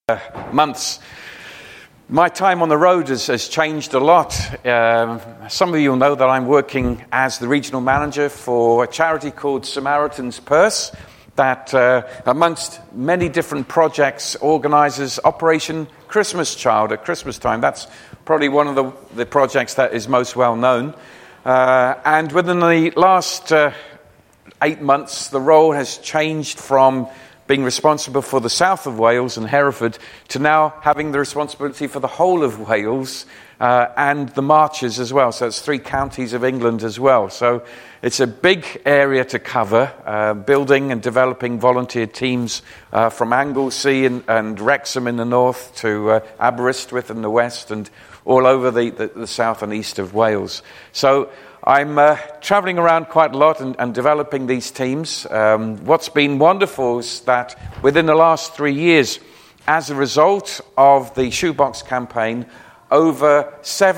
months. My time on the road has changed a lot. Some of you will know that I'm working as the regional manager for a charity called Samaritan's Purse that, amongst many different projects, organises Operation Christmas Child at Christmas time. That's probably one of the projects that is most well known. And within the last 8 months, the role has changed from being responsible for the south of Wales and Hereford to now having the responsibility for the whole of Wales and the Marches as well. So it's 3 counties of England as well. So it's a big area to cover, building and developing volunteer teams from Anglesey and Wrexham in the north to Aberystwyth in the west and all over the south and east of Wales. So I'm travelling around quite a lot and developing these teams. What's been wonderful is that within the last 3 years, as a result of the Shoebox campaign, over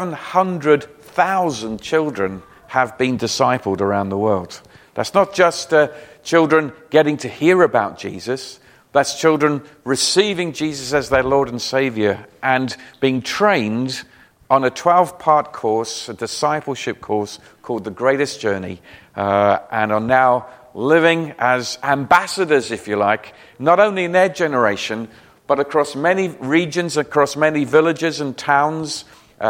700,000 children have been discipled around the world. That's not just children getting to hear about Jesus. That's children receiving Jesus as their Lord and Saviour and being trained on a 12-part course, a discipleship course called The Greatest Journey, and are now living as ambassadors, if you like, not only in their generation, but across many regions, across many villages and towns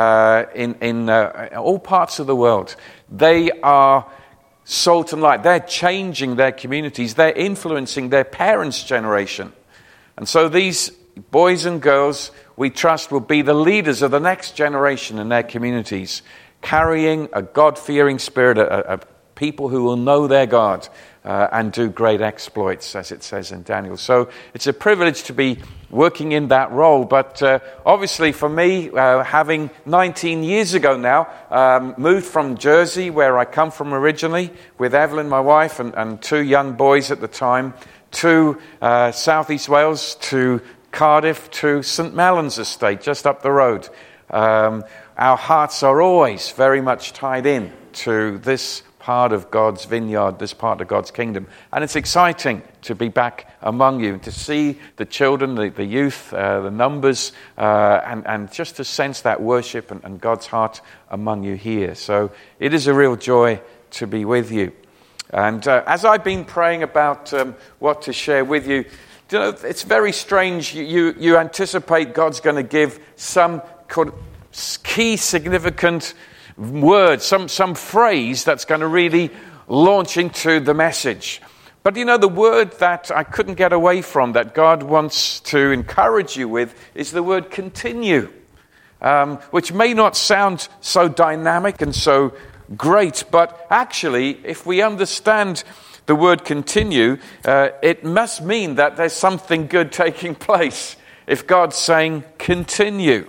in all parts of the world. They are salt and light. They're changing their communities. They're influencing their parents' generation. And so these boys and girls, we trust, will be the leaders of the next generation in their communities, carrying a God-fearing spirit, a people who will know their God and do great exploits, as it says in Daniel. So it's a privilege to be working in that role. But obviously for me, having 19 years ago now, moved from Jersey, where I come from originally, with Evelyn, my wife, and 2 young boys at the time, to Southeast Wales, to Cardiff, to St Mellons Estate, just up the road. Our hearts are always very much tied in to this part of God's vineyard, this part of God's kingdom. And it's exciting to be back among you, to see the children, the youth, the numbers, and just to sense that worship and God's heart among you here. So it is a real joy to be with you. And as I've been praying about what to share with you, you know, it's very strange. You anticipate God's going to give some key significant word, some phrase that's going to really launch into the message. But you know, the word that I couldn't get away from, that God wants to encourage you with, is the word continue, which may not sound so dynamic and so great, but actually, if we understand the word continue, it must mean that there's something good taking place if God's saying continue.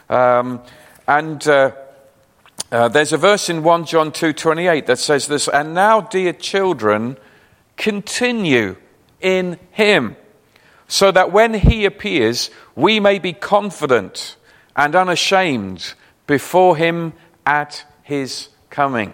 There's a verse in 1 John 2:28 that says this, "And now, dear children, continue in him, so that when he appears, we may be confident and unashamed before him at his coming."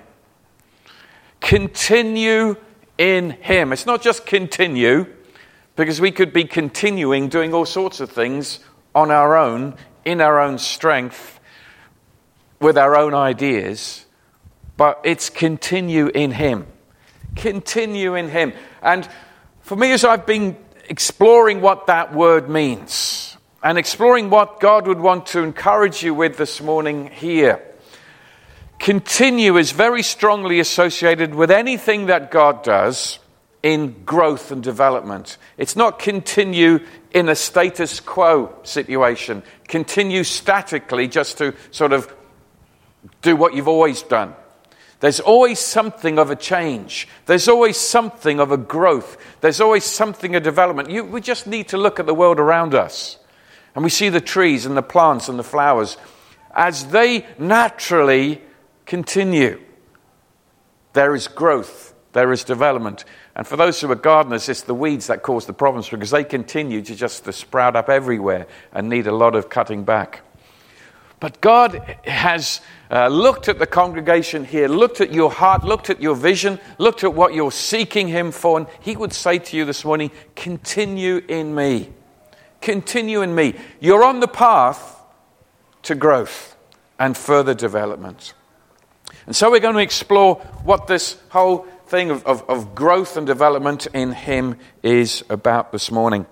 Continue in him. It's not just continue, because we could be continuing doing all sorts of things on our own, in our own strength, with our own ideas, but it's continue in him. Continue in him. And for me, as I've been exploring what that word means, and exploring what God would want to encourage you with this morning here, continue is very strongly associated with anything that God does in growth and development. It's not continue in a status quo situation, continue statically just to sort of do what you've always done. There's always something of a change. There's always something of a growth. There's always something of development. We just need to look at the world around us, and we see the trees and the plants and the flowers as they naturally continue. There is growth, there is development. And for those who are gardeners, it's the weeds that cause the problems, because they continue to just sprout up everywhere and need a lot of cutting back. But God has looked at the congregation here, looked at your heart, looked at your vision, looked at what you're seeking him for, and he would say to you this morning, continue in me. continue in me. You're on the path to growth and further development. And so we're going to explore what this whole thing of growth and development in him is about this morning.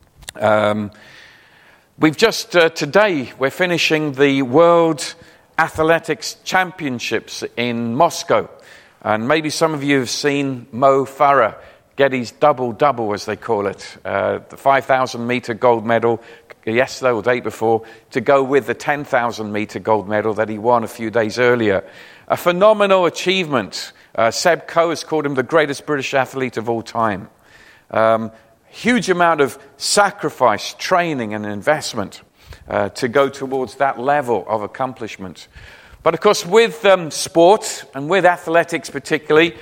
We've just, today, we're finishing the World Athletics Championships in Moscow. And maybe some of you have seen Mo Farah get his double-double, as they call it. The 5,000-meter gold medal yesterday or the day before, to go with the 10,000-meter gold medal that he won a few days earlier. A phenomenal achievement. Seb Coe has called him the greatest British athlete of all time. Huge amount of sacrifice, training and investment to go towards that level of accomplishment. But of course, with sport and with athletics particularly,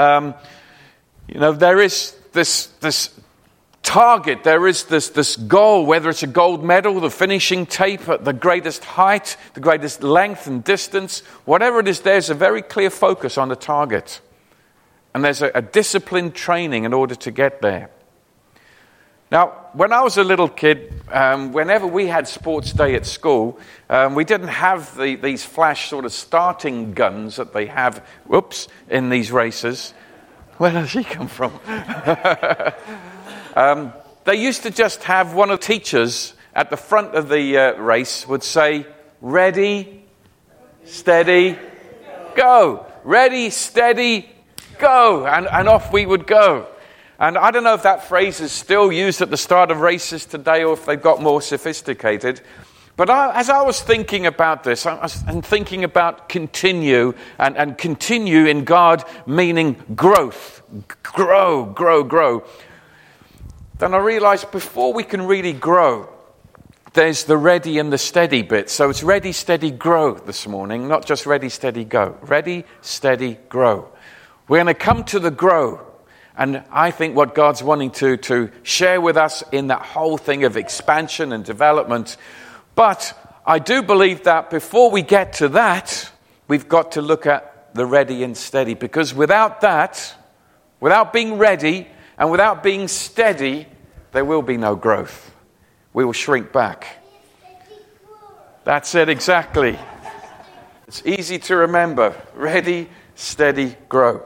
there is this target, there is this goal, whether it's a gold medal, the finishing tape at the greatest height, the greatest length and distance, whatever it is, there's a very clear focus on the target. And there's a disciplined training in order to get there. Now, when I was a little kid, whenever we had sports day at school, we didn't have these flash sort of starting guns that they have, in these races. Where does she come from? They used to just have one of the teachers at the front of the race would say, ready, steady, go. Ready, steady, go. And off we would go. And I don't know if that phrase is still used at the start of races today or if they've got more sophisticated. But as I was thinking about this, I'm thinking about continue, and continue in God meaning growth. Grow. Then I realized before we can really grow, there's the ready and the steady bit. So it's ready, steady, grow this morning, not just ready, steady, go. Ready, steady, grow. We're going to come to the grow. And I think what God's wanting to share with us in that whole thing of expansion and development. But I do believe that before we get to that, we've got to look at the ready and steady. Because without that, without being ready and without being steady, there will be no growth. We will shrink back. That's it, exactly. It's easy to remember. Ready, steady, grow.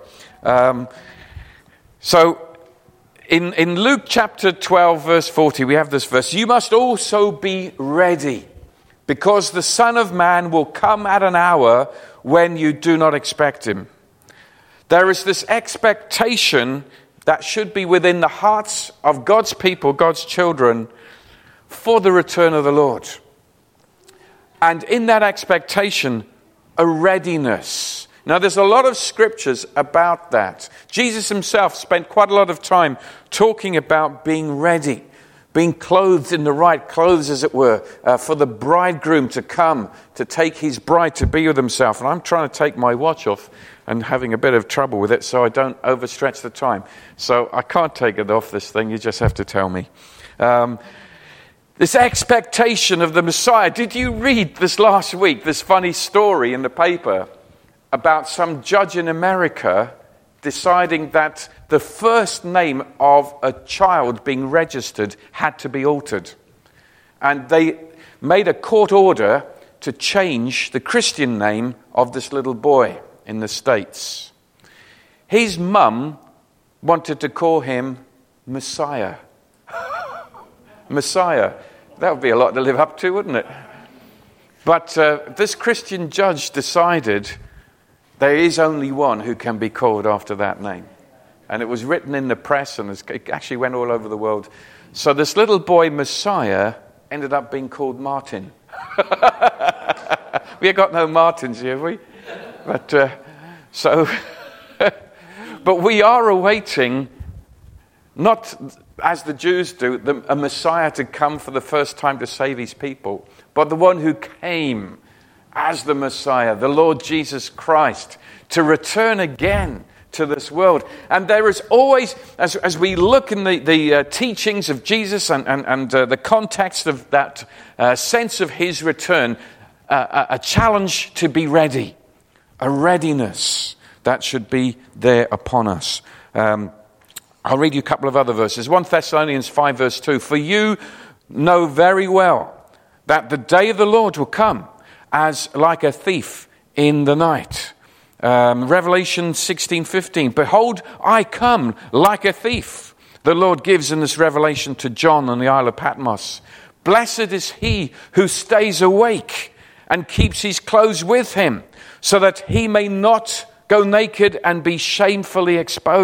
So, in Luke chapter 12, verse 40, we have this verse. You must also be ready, because the Son of Man will come at an hour when you do not expect him. There is this expectation that should be within the hearts of God's people, God's children, for the return of the Lord. And in that expectation, a readiness. Now, there's a lot of scriptures about that. Jesus himself spent quite a lot of time talking about being ready, being clothed in the right clothes, as it were, for the bridegroom to come, to take his bride to be with himself. And I'm trying to take my watch off and having a bit of trouble with it so I don't overstretch the time. So I can't take it off this thing, you just have to tell me. This expectation of the Messiah. Did you read this last week, this funny story in the paper about some judge in America deciding that the first name of a child being registered had to be altered? And they made a court order to change the Christian name of this little boy in the States. His mum wanted to call him Messiah. Messiah. That would be a lot to live up to, wouldn't it? But this Christian judge decided there is only one who can be called after that name. And it was written in the press, and it actually went all over the world. So this little boy, Messiah, ended up being called Martin. We have got no Martins here, have we? But but we are awaiting, not as the Jews do, a Messiah to come for the first time to save his people, but the one who came as the Messiah, the Lord Jesus Christ, to return again to this world. And there is always, as we look in the teachings of Jesus and the context of that sense of his return, a challenge to be ready, a readiness that should be there upon us. I'll read you a couple of other verses. 1 Thessalonians 5 verse 2. For you know very well that the day of the Lord will come as like a thief in the night. Revelation 16:15, behold, I come like a thief. The Lord gives in this revelation to John on the Isle of Patmos. Blessed is he who stays awake and keeps his clothes with him, so that he may not go naked and be shamefully exposed.